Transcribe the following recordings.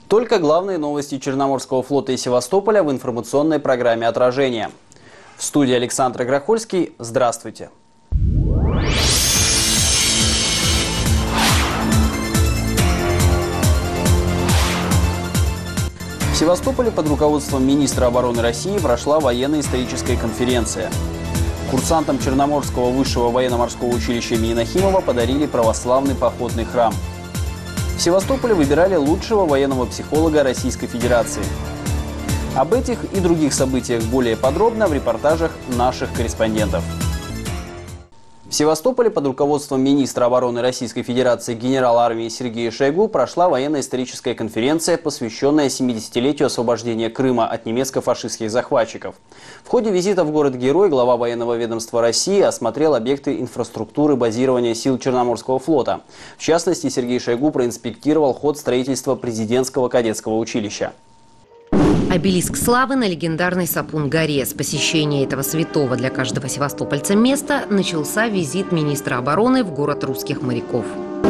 Только главные новости Черноморского флота и Севастополя в информационной программе «Отражение». В студии Александр Грохольский. Здравствуйте. В Севастополе под руководством министра обороны России прошла военно-историческая конференция. Курсантам Черноморского высшего военно-морского училища имени Нахимова подарили православный походный храм. В Севастополе выбирали лучшего военного психолога Российской Федерации. Об этих и других событиях более подробно в репортажах наших корреспондентов. В Севастополе под руководством министра обороны Российской Федерации генерала армии Сергея Шойгу прошла военно-историческая конференция, посвященная 70-летию освобождения Крыма от немецко-фашистских захватчиков. В ходе визита в город-герой глава военного ведомства России осмотрел объекты инфраструктуры базирования сил Черноморского флота. В частности, Сергей Шойгу проинспектировал ход строительства президентского кадетского училища. Обелиск славы на легендарной Сапун-горе. С посещения этого святого для каждого севастопольца места начался визит министра обороны в город русских моряков.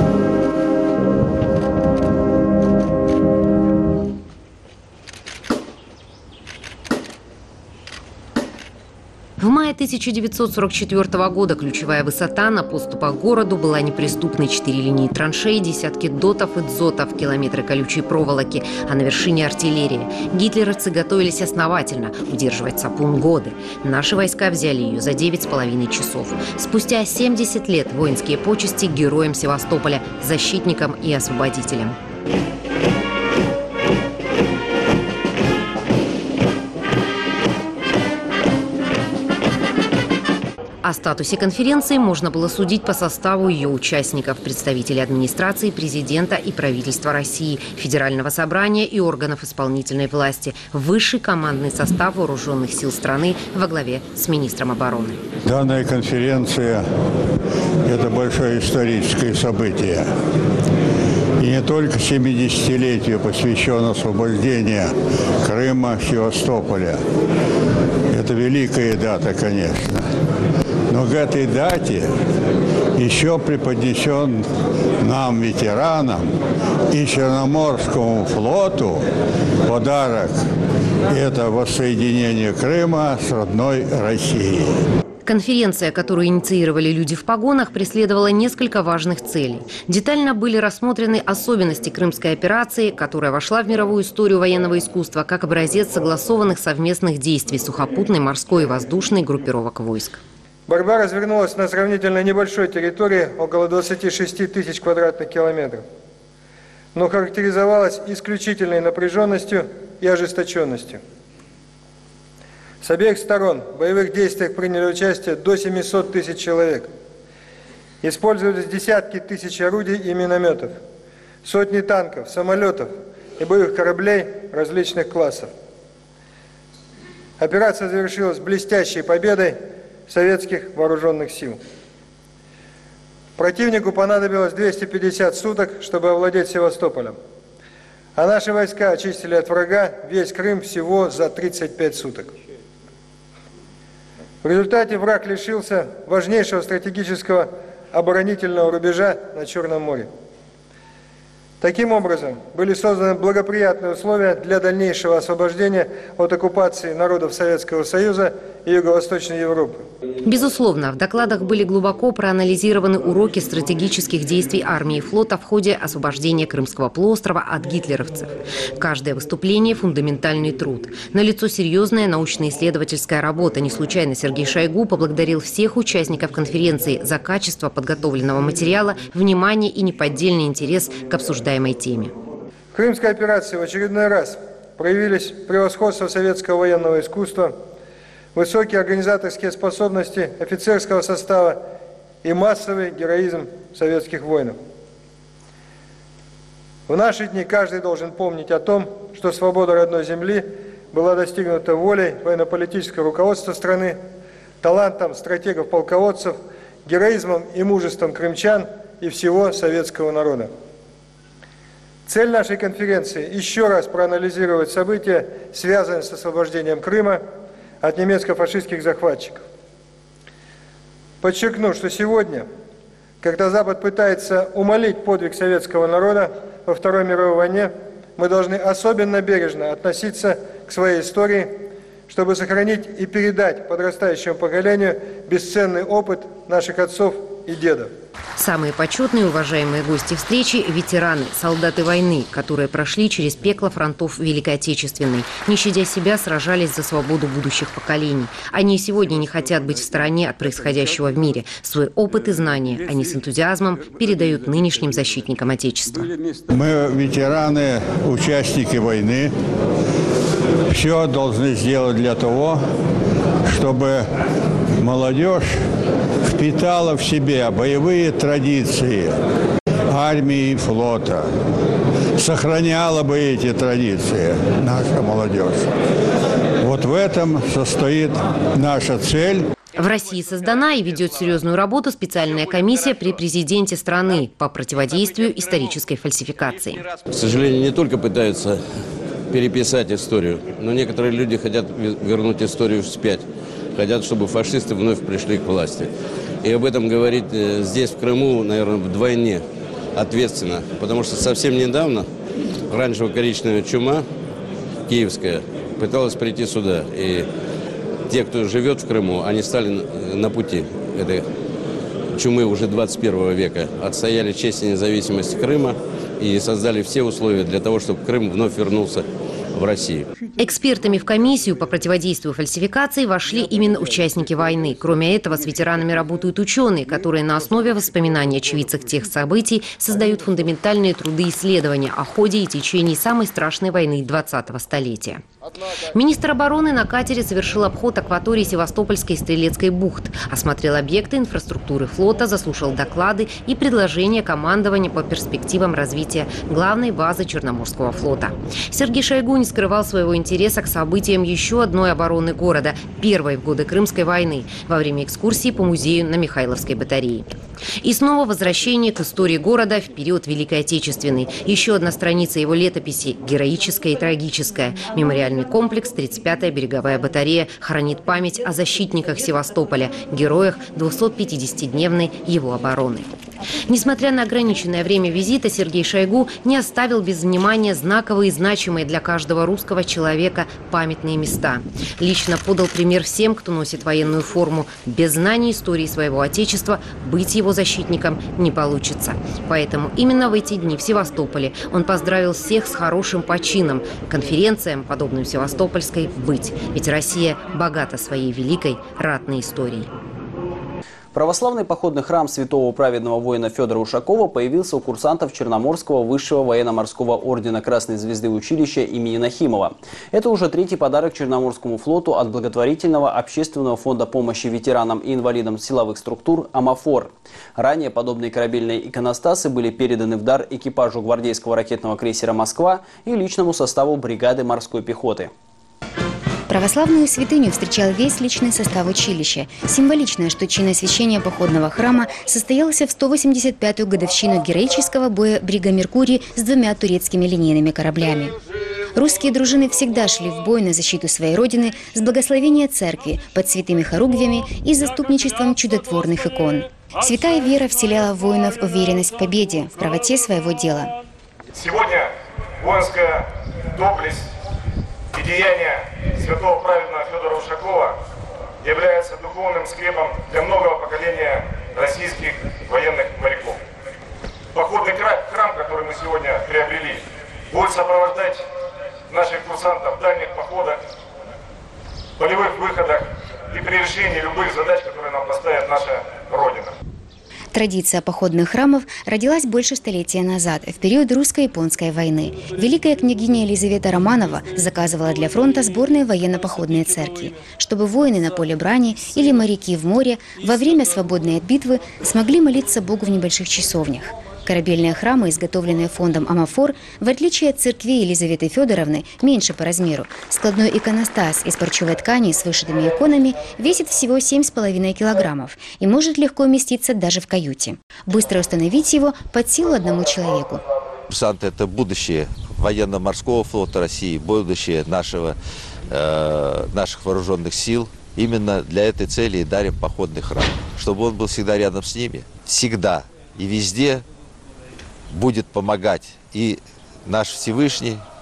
В мае 1944 года ключевая высота на подступах к городу была неприступной: 4 линии траншей, десятки дотов и дзотов, километры колючей проволоки, а на вершине артиллерия. Гитлеровцы готовились основательно удерживать Сапун годы. Наши войска взяли ее за 9,5 часов. Спустя 70 лет воинские почести героям Севастополя, защитникам и освободителям. О статусе конференции можно было судить по составу ее участников: представителей администрации, президента и правительства России, Федерального собрания и органов исполнительной власти, высший командный состав вооруженных сил страны во главе с министром обороны. Данная конференция – это большое историческое событие. И не только 70-летию посвящено освобождению Крыма, Севастополя. Это великая дата, конечно. Но к этой дате еще преподнесен нам, ветеранам, и Черноморскому флоту подарок – это воссоединение Крыма с родной Россией. Конференция, которую инициировали люди в погонах, преследовала несколько важных целей. Детально были рассмотрены особенности крымской операции, которая вошла в мировую историю военного искусства как образец согласованных совместных действий сухопутной, морской и воздушной группировок войск. Борьба развернулась на сравнительно небольшой территории, около 26 тысяч квадратных километров, но характеризовалась исключительной напряженностью и ожесточенностью. С обеих сторон в боевых действиях приняли участие до 700 тысяч человек. Использовались десятки тысяч орудий и минометов, сотни танков, самолетов и боевых кораблей различных классов. Операция завершилась блестящей победой советских вооруженных сил. Противнику понадобилось 250 суток, чтобы овладеть Севастополем, а наши войска очистили от врага весь Крым всего за 35 суток. В результате враг лишился важнейшего стратегического оборонительного рубежа на Черном море. Таким образом, были созданы благоприятные условия для дальнейшего освобождения от оккупации народов Советского Союза и Юго-Восточной Европы. Безусловно, в докладах были глубоко проанализированы уроки стратегических действий армии и флота в ходе освобождения Крымского полуострова от гитлеровцев. Каждое выступление – фундаментальный труд. Налицо серьезная научно-исследовательская работа. Не случайно Сергей Шойгу поблагодарил всех участников конференции за качество подготовленного материала, внимание и неподдельный интерес к обсуждаемой теме. В Крымской операции в очередной раз проявились превосходство советского военного искусства, высокие организаторские способности офицерского состава и массовый героизм советских воинов. В наши дни каждый должен помнить о том, что свобода родной земли была достигнута волей военно-политического руководства страны, талантом стратегов-полководцев, героизмом и мужеством крымчан и всего советского народа. Цель нашей конференции – еще раз проанализировать события, связанные с освобождением Крыма от немецко-фашистских захватчиков. Подчеркну, что сегодня, когда Запад пытается умалить подвиг советского народа во Второй мировой войне, мы должны особенно бережно относиться к своей истории, чтобы сохранить и передать подрастающему поколению бесценный опыт наших отцов и дедов. Самые почетные и уважаемые гости встречи – ветераны, солдаты войны, которые прошли через пекло фронтов Великой Отечественной. Не щадя себя, сражались за свободу будущих поколений. Они и сегодня не хотят быть в стороне от происходящего в мире. Свой опыт и знания они с энтузиазмом передают нынешним защитникам Отечества. Мы ветераны, участники войны. Все должны сделать для того, чтобы молодежь впитала в себя боевые традиции армии и флота, сохраняла бы эти традиции наша молодежь. Вот в этом состоит наша цель. В России создана и ведет серьезную работу специальная комиссия при президенте страны по противодействию исторической фальсификации. К сожалению, не только пытаются переписать историю, но некоторые люди хотят вернуть историю вспять. Хотят, чтобы фашисты вновь пришли к власти. И об этом говорить здесь, в Крыму, наверное, вдвойне ответственно. Потому что совсем недавно оранжево-коричневая чума киевская пыталась прийти сюда. И те, кто живет в Крыму, они стали на пути этой чумы уже 21 века. Отстояли честь и независимость Крыма и создали все условия для того, чтобы Крым вновь вернулся в Россию. Экспертами в комиссию по противодействию фальсификации вошли именно участники войны. Кроме этого, с ветеранами работают ученые, которые на основе воспоминаний очевидцев тех событий создают фундаментальные труды исследования о ходе и течении самой страшной войны 20-го столетия. Министр обороны на катере совершил обход акватории Севастопольской и Стрелецкой бухт, осмотрел объекты инфраструктуры флота, заслушал доклады и предложения командования по перспективам развития главной базы Черноморского флота. Сергей Шойгу не скрывал своего интереса к событиям еще одной обороны города, первой в годы Крымской войны, во время экскурсии по музею на Михайловской батарее. И снова возвращение к истории города в период Великой Отечественной. Еще одна страница его летописи – героическая и трагическая. Мемориальный комплекс «35-я береговая батарея» хранит память о защитниках Севастополя, героях 250-дневной его обороны. Несмотря на ограниченное время визита, Сергей Шойгу не оставил без внимания знаковые и значимые для каждого русского человека памятные места. Лично подал пример всем, кто носит военную форму. Без знаний истории своего Отечества быть его защитником не получится. Поэтому именно в эти дни в Севастополе он поздравил всех с хорошим почином. Конференциям, подобным Севастопольской, быть. Ведь Россия богата своей великой ратной историей. Православный походный храм святого праведного воина Федора Ушакова появился у курсантов Черноморского высшего военно-морского ордена Красной Звезды училища имени Нахимова. Это уже третий подарок Черноморскому флоту от благотворительного общественного фонда помощи ветеранам и инвалидам силовых структур «Амафор». Ранее подобные корабельные иконостасы были переданы в дар экипажу гвардейского ракетного крейсера «Москва» и личному составу бригады морской пехоты. Православную святыню встречал весь личный состав училища. Символично, что чин освящения походного храма состоялся в 185-ю годовщину героического боя брига «Меркурий» с 2 турецкими линейными кораблями. Русские дружины всегда шли в бой на защиту своей родины с благословения церкви, под святыми хоругвями и заступничеством чудотворных икон. Святая вера вселяла в воинов уверенность в победе, в правоте своего дела. Сегодня воинская доблесть и деяния святого праведного Федора Ушакова является духовным скрепом для многого поколения российских военных моряков. Походный храм, который мы сегодня приобрели, будет сопровождать наших курсантов в дальних походах, полевых выходах и при решении любых задач, которые нам поставит наша Родина. Традиция походных храмов родилась больше столетия назад, в период русско-японской войны. Великая княгиня Елизавета Романова заказывала для фронта сборные военно-походные церкви, чтобы воины на поле брани или моряки в море во время свободной от битвы смогли молиться Богу в небольших часовнях. Корабельные храмы, изготовленные фондом «Амафор», в отличие от церкви Елизаветы Федоровны, меньше по размеру. Складной иконостас из парчевой ткани с вышитыми иконами весит всего 7,5 килограммов и может легко уместиться даже в каюте. Быстро установить его под силу одному человеку. Курсанты – это будущее военно-морского флота России, будущее наших вооруженных сил. Именно для этой цели и дарим походный храм, чтобы он был всегда рядом с ними, всегда и везде будет помогать и наш Всевышний,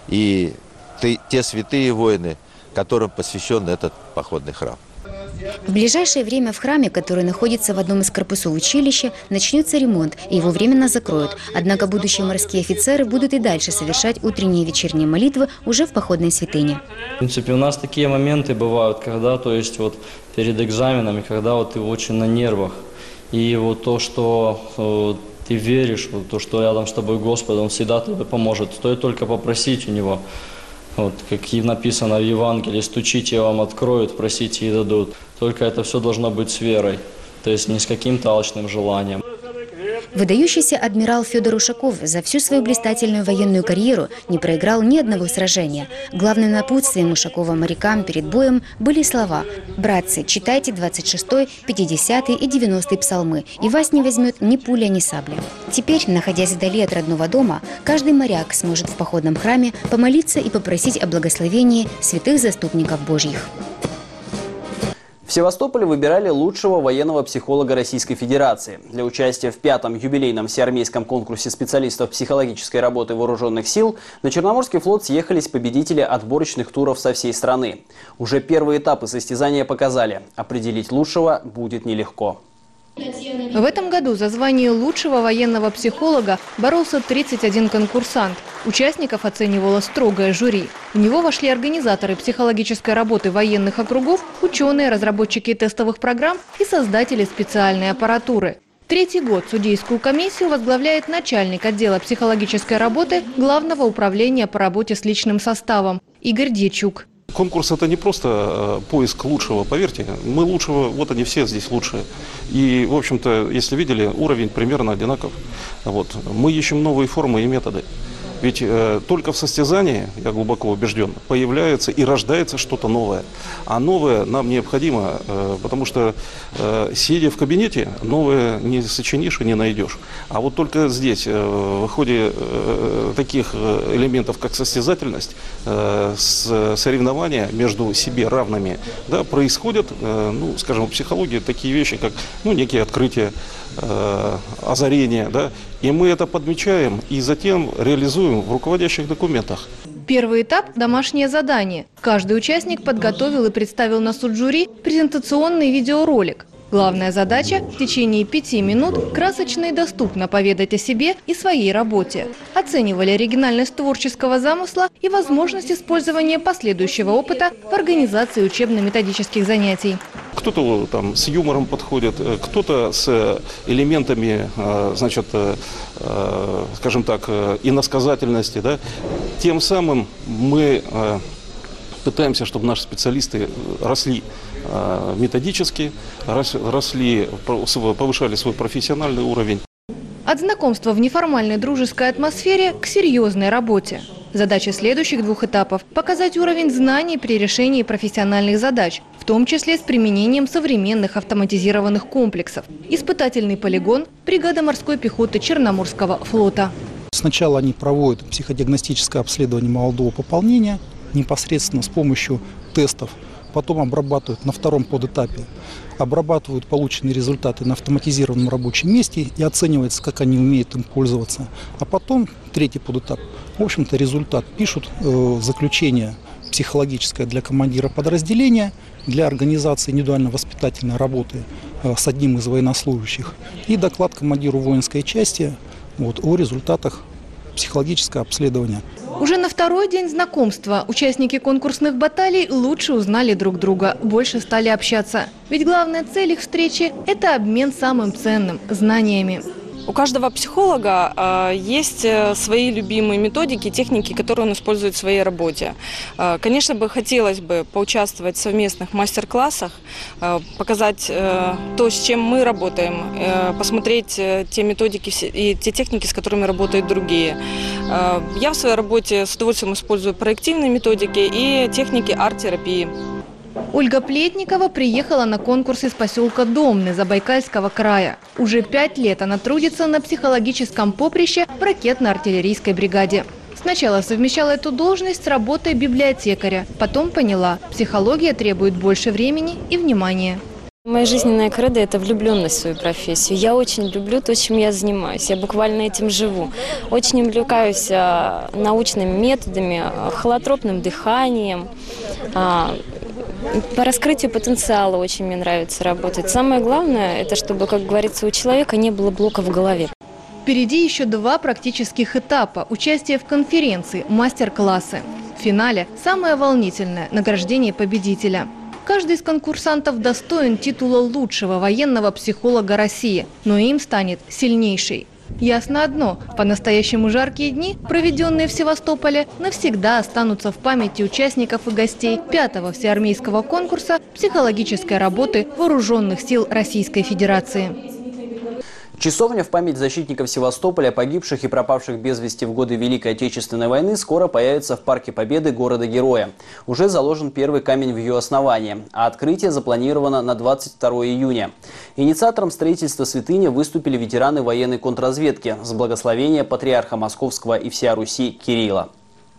и те святые воины, которым посвящен этот походный храм. В ближайшее время в храме, который находится в одном из корпусов училища, начнется ремонт, и его временно закроют. Однако будущие морские офицеры будут и дальше совершать утренние и вечерние молитвы уже в походной святыне. В принципе, у нас такие моменты бывают, когда, то есть вот перед экзаменами, когда вот ты очень на нервах. И вот то, что ты веришь, вот то, что рядом с тобой Господь, Он всегда тебе поможет. Стоит только попросить у Него. Вот, как и написано в Евангелии, стучите, и вам откроют, просите и дадут. Только это все должно быть с верой, то есть не с каким-то алчным желанием. Выдающийся адмирал Федор Ушаков за всю свою блистательную военную карьеру не проиграл ни одного сражения. Главным напутствием Ушакова морякам перед боем были слова: «Братцы, читайте 26-й, 50-й и 90-й псалмы, и вас не возьмет ни пуля, ни сабля». Теперь, находясь вдали от родного дома, каждый моряк сможет в походном храме помолиться и попросить о благословении святых заступников Божьих. В Севастополе выбирали лучшего военного психолога Российской Федерации. Для участия в 5-м юбилейном всеармейском конкурсе специалистов психологической работы вооруженных сил на Черноморский флот съехались победители отборочных туров со всей страны. Уже первые этапы состязания показали – определить лучшего будет нелегко. В этом году за звание лучшего военного психолога боролся 31 конкурсант. Участников оценивало строгое жюри. В него вошли организаторы психологической работы военных округов, ученые, разработчики тестовых программ и создатели специальной аппаратуры. Третий год судейскую комиссию возглавляет начальник отдела психологической работы Главного управления по работе с личным составом Игорь Дьячук. Конкурс – это не просто поиск лучшего, поверьте, мы лучшего, вот они все здесь лучшие. И, в общем-то, если видели, уровень примерно одинаков. Вот. Мы ищем новые формы и методы. Ведь только в состязании, я глубоко убежден, появляется и рождается что-то новое. А новое нам необходимо, потому что, сидя в кабинете, новое не сочинишь и не найдешь. А вот только здесь, в ходе таких элементов, как состязательность, соревнования между себе равными, да, происходят, ну, скажем, в психологии такие вещи, как некие открытия, озарения, да, и мы это подмечаем и затем реализуем в руководящих документах. Первый этап – домашнее задание. Каждый участник подготовил и представил на суд жюри презентационный видеоролик. Главная задача – в течение 5 минут красочно и доступно поведать о себе и своей работе. Оценивали оригинальность творческого замысла и возможность использования последующего опыта в организации учебно-методических занятий. Кто-то там с юмором подходит, кто-то с элементами, значит, скажем так, иносказательности. Да? Тем самым мы пытаемся, чтобы наши специалисты росли методически, росли, повышали свой профессиональный уровень. От знакомства в неформальной дружеской атмосфере к серьезной работе. Задача следующих 2 этапов – показать уровень знаний при решении профессиональных задач, в том числе с применением современных автоматизированных комплексов. Испытательный полигон бригада морской пехоты Черноморского флота. Сначала они проводят психодиагностическое обследование молодого пополнения непосредственно с помощью тестов. Потом обрабатывают на 2-м подэтапе, обрабатывают полученные результаты на автоматизированном рабочем месте и оценивается, как они умеют им пользоваться. А потом 3-й подэтап. В общем-то, результат пишут, заключение психологическое для командира подразделения, для организации индивидуально-воспитательной работы с одним из военнослужащих и доклад командиру воинской части о результатах психологического обследования. Уже на 2-й день знакомства участники конкурсных баталий лучше узнали друг друга, больше стали общаться. Ведь главная цель их встречи – это обмен самым ценным – знаниями. У каждого психолога есть свои любимые методики, техники, которые он использует в своей работе. Конечно, хотелось бы поучаствовать в совместных мастер-классах, показать то, с чем мы работаем, посмотреть те методики и те техники, с которыми работают другие. Я в своей работе с удовольствием использую проективные методики и техники арт-терапии. Ольга Плетникова приехала на конкурс из поселка Домны Забайкальского края. Уже 5 лет она трудится на психологическом поприще в ракетно-артиллерийской бригаде. Сначала совмещала эту должность с работой библиотекаря. Потом поняла, психология требует больше времени и внимания. Моя жизненная кредо – это влюбленность в свою профессию. Я очень люблю то, чем я занимаюсь. Я буквально этим живу. Очень увлекаюсь научными методами, холотропным дыханием. По раскрытию потенциала очень мне нравится работать. Самое главное – это чтобы, как говорится, у человека не было блока в голове. Впереди еще 2 практических этапа – участие в конференции, мастер-классы. В финале самое волнительное – награждение победителя. Каждый из конкурсантов достоин титула лучшего военного психолога России, но им станет сильнейший. Ясно одно – по-настоящему жаркие дни, проведенные в Севастополе, навсегда останутся в памяти участников и гостей 5-го всеармейского конкурса психологической работы Вооруженных сил Российской Федерации. Часовня в память защитников Севастополя, погибших и пропавших без вести в годы Великой Отечественной войны, скоро появится в Парке Победы города-героя. Уже заложен первый камень в ее основании, а открытие запланировано на 22 июня. Инициатором строительства святыни выступили ветераны военной контрразведки с благословения патриарха Московского и всея Руси Кирилла.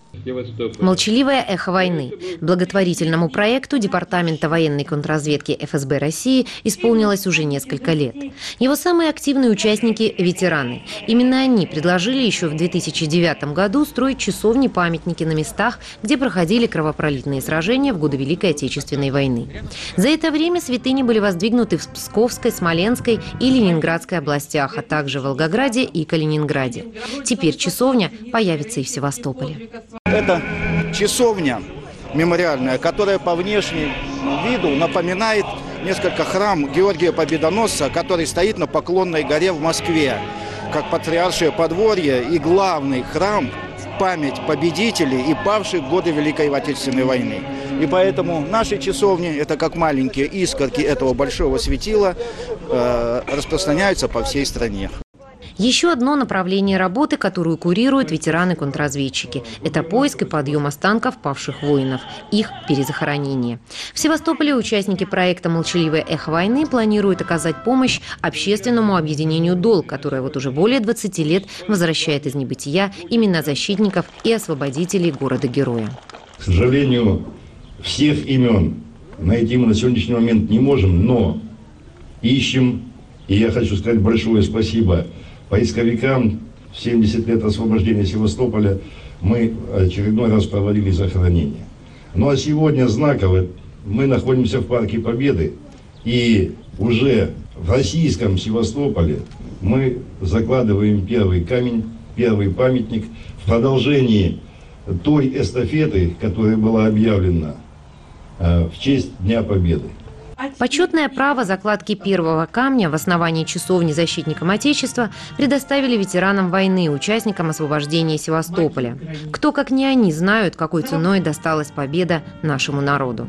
Молчаливое эхо войны. Благотворительному проекту Департамента военной контрразведки ФСБ России исполнилось уже несколько лет. Его самые активные участники – ветераны. Именно они предложили еще в 2009 году строить часовни-памятники на местах, где проходили кровопролитные сражения в годы Великой Отечественной войны. За это время святыни были воздвигнуты в Псковской, Смоленской и Ленинградской областях, а также в Волгограде и Калининграде. Теперь часовня появится и в Севастополе. Это часовня мемориальная, которая по внешнему виду напоминает несколько храм Георгия Победоносца, который стоит на Поклонной горе в Москве, как патриаршее подворье и главный храм в память победителей и павших в годы Великой Отечественной войны. И поэтому наши часовни, это как маленькие искорки этого большого светила, распространяются по всей стране. Еще одно направление работы, которую курируют ветераны-контрразведчики – это поиск и подъем останков павших воинов, их перезахоронение. В Севастополе участники проекта «Молчаливое эхо войны» планируют оказать помощь общественному объединению «Долг», которое вот уже более 20 лет возвращает из небытия имена защитников и освободителей города-героя. К сожалению, всех имен найти мы на сегодняшний момент не можем, но ищем, и я хочу сказать большое спасибо поисковикам. В 70 лет освобождения Севастополя мы очередной раз проводили захоронение. Ну а сегодня знаково мы находимся в Парке Победы, и уже в российском Севастополе мы закладываем первый камень, первый памятник в продолжении той эстафеты, которая была объявлена в честь Дня Победы. Почетное право закладки первого камня в основании часовни защитникам Отечества предоставили ветеранам войны, участникам освобождения Севастополя. Кто, как не они, знают, какой ценой досталась победа нашему народу.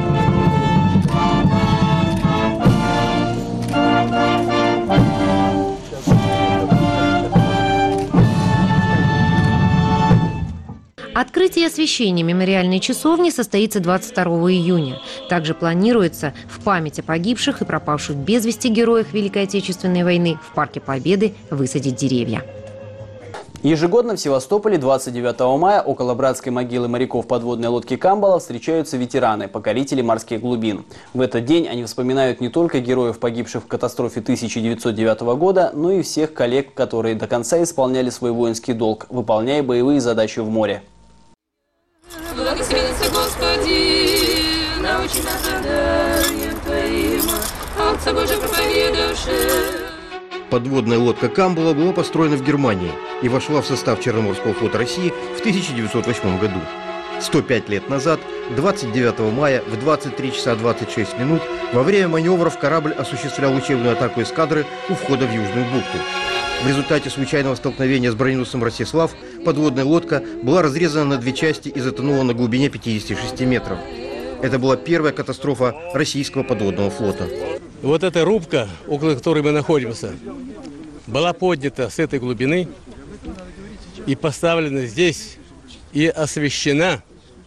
Открытие и освящение мемориальной часовни состоится 22 июня. Также планируется в память о погибших и пропавших без вести героях Великой Отечественной войны в Парке Победы высадить деревья. Ежегодно в Севастополе 29 мая около братской могилы моряков подводной лодки «Камбала» встречаются ветераны, покорители морских глубин. В этот день они вспоминают не только героев, погибших в катастрофе 1909 года, но и всех коллег, которые до конца исполняли свой воинский долг, выполняя боевые задачи в море. Благословенься, Господи, научи нас заданием Твоим, Отца Божия проповедавши. Подводная лодка «Камбала» была построена в Германии и вошла в состав Черноморского флота России в 1908 году. 105 лет назад, 29 мая в 23 часа 26 минут, во время маневров корабль осуществлял учебную атаку эскадры у входа в Южную бухту. В результате случайного столкновения с броненосцем «Ростислав» подводная лодка была разрезана на две части и затонула на глубине 56 метров. Это была первая катастрофа российского подводного флота. Вот эта рубка, около которой мы находимся, была поднята с этой глубины и поставлена здесь и освящена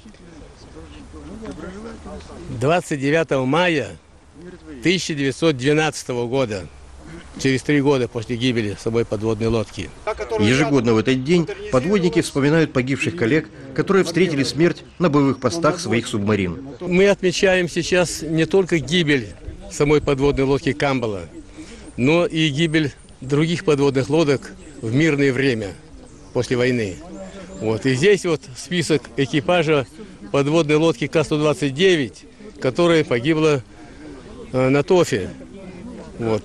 29 мая 1912 года. Через 3 года после гибели собой подводной лодки. Ежегодно в этот день подводники вспоминают погибших коллег, которые встретили смерть на боевых постах своих субмарин. Мы отмечаем сейчас не только гибель самой подводной лодки «Камбала», но и гибель других подводных лодок в мирное время, после войны. Вот. И здесь вот список экипажа подводной лодки К-129, которая погибла на Тофе в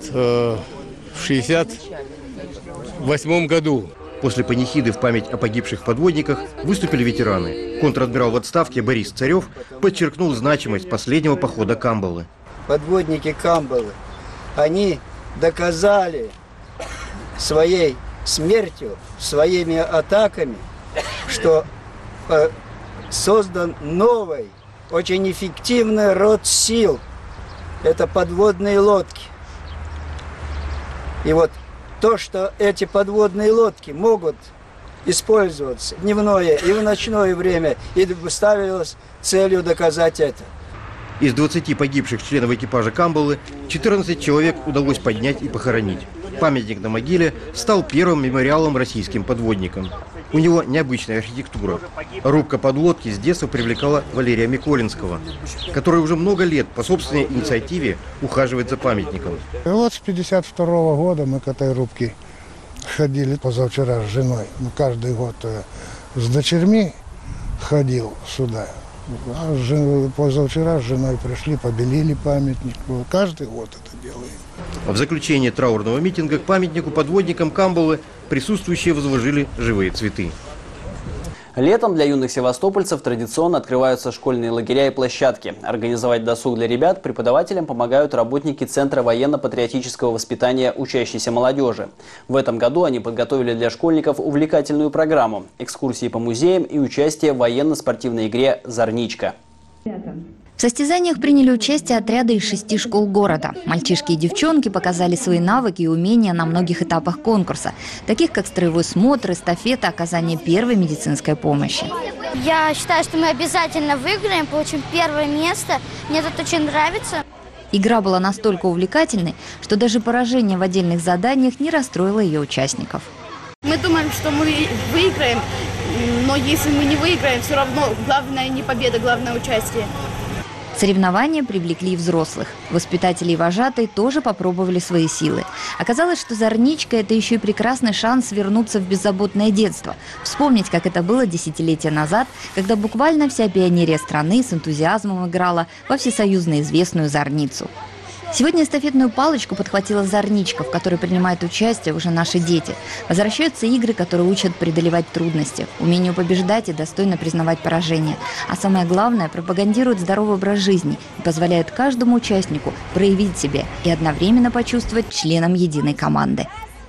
1968 году. После панихиды в память о погибших подводниках выступили ветераны. Контр-адмирал в отставке Борис Царев подчеркнул значимость последнего похода «Камбалы». Подводники «Камбалы», они доказали своей смертью, своими атаками, что создан новый, очень эффективный род сил. Это подводные лодки. И вот то, что эти подводные лодки могут использоваться в дневное и в ночное время, и ставилось целью доказать это. Из 20 погибших членов экипажа «Камбалы» 14 человек удалось поднять и похоронить. Памятник на могиле стал первым мемориалом российским подводникам. У него необычная архитектура. Рубка подлодки с детства привлекала Валерия Миколинского, который уже много лет по собственной инициативе ухаживает за памятником. И вот с 1952 года мы к этой рубке ходили позавчера с женой. Мы каждый год с дочерьми ходил сюда. А позавчера с женой пришли, побелили памятник. Каждый год это делаем. В заключение траурного митинга к памятнику подводникам «Камбалы» присутствующие возложили живые цветы. Летом для юных севастопольцев традиционно открываются школьные лагеря и площадки. Организовать досуг для ребят преподавателям помогают работники Центра военно-патриотического воспитания учащейся молодежи. В этом году они подготовили для школьников увлекательную программу – экскурсии по музеям и участие в военно-спортивной игре «Зорничка». В состязаниях приняли участие отряды из 6 школ города. Мальчишки и девчонки показали свои навыки и умения на многих этапах конкурса, таких как строевой смотр, эстафета, оказание первой медицинской помощи. Я считаю, что мы обязательно выиграем, получим первое место. Мне тут очень нравится. Игра была настолько увлекательной, что даже поражение в отдельных заданиях не расстроило ее участников. Мы думаем, что мы выиграем, но если мы не выиграем, все равно главное не победа, главное участие. Соревнования привлекли и взрослых. Воспитатели и вожатые тоже попробовали свои силы. Оказалось, что «Зорничка» – это еще и прекрасный шанс вернуться в беззаботное детство. Вспомнить, как это было десятилетия назад, когда буквально вся пионерия страны с энтузиазмом играла во всесоюзно известную «Зорницу». Сегодня эстафетную палочку подхватила «Зорничка», в которой принимают участие уже наши дети. Возвращаются игры, которые учат преодолевать трудности, умению побеждать и достойно признавать поражение. А самое главное, пропагандируют здоровый образ жизни и позволяют каждому участнику проявить себя и одновременно почувствовать членом единой команды.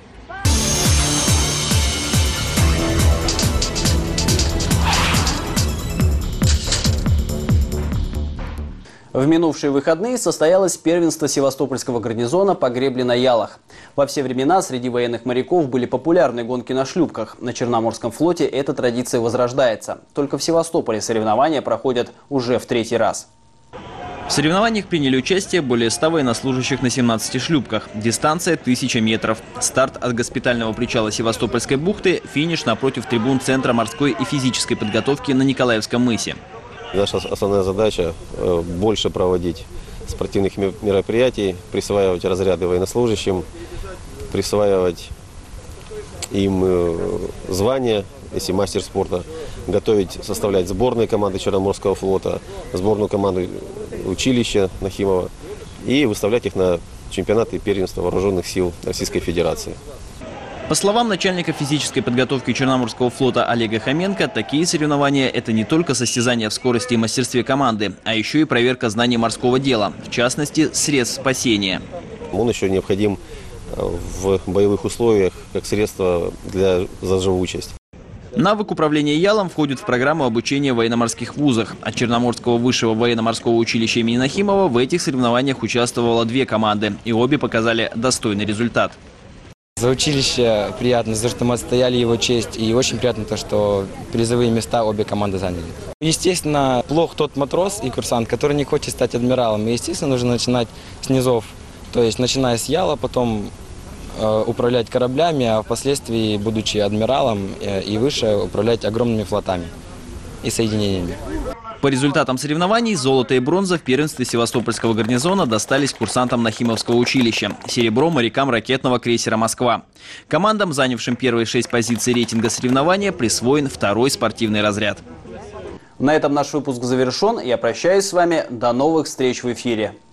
В минувшие выходные состоялось первенство Севастопольского гарнизона по гребле на ялах. Во все времена среди военных моряков были популярны гонки на шлюпках. На Черноморском флоте эта традиция возрождается. Только в Севастополе соревнования проходят уже в 3-й раз. В соревнованиях приняли участие более 100 военнослужащих на 17 шлюпках. Дистанция 1000 метров. Старт от госпитального причала Севастопольской бухты, финиш напротив трибун Центра морской и физической подготовки на Николаевском мысе. Наша основная задача – больше проводить спортивных мероприятий, присваивать разряды военнослужащим, присваивать им звания, если мастер спорта, готовить, составлять сборные команды Черноморского флота, сборную команду училища Нахимова и выставлять их на чемпионаты и первенства вооруженных сил Российской Федерации. По словам начальника физической подготовки Черноморского флота Олега Хоменко, такие соревнования – это не только состязания в скорости и мастерстве команды, а еще и проверка знаний морского дела, в частности, средств спасения. Он еще необходим в боевых условиях как средство за живучесть. Навык управления ялом входит в программу обучения в военно-морских вузах. От Черноморского высшего военно-морского училища имени Нахимова в этих соревнованиях участвовало 2 команды, и обе показали достойный результат. За училище приятно, за что мы отстояли его честь, и очень приятно то, что призовые места обе команды заняли. Естественно, плох тот матрос и курсант, который не хочет стать адмиралом. И, естественно, нужно начинать с низов, то есть начиная с яла, потом управлять кораблями, а впоследствии, будучи адмиралом и выше, управлять огромными флотами и соединениями. По результатам соревнований золото и бронза в первенстве Севастопольского гарнизона достались курсантам Нахимовского училища. Серебро – морякам ракетного крейсера «Москва». Командам, занявшим первые 6 позиций рейтинга соревнования, присвоен 2-й спортивный разряд. На этом наш выпуск завершен. Я прощаюсь с вами. До новых встреч в эфире.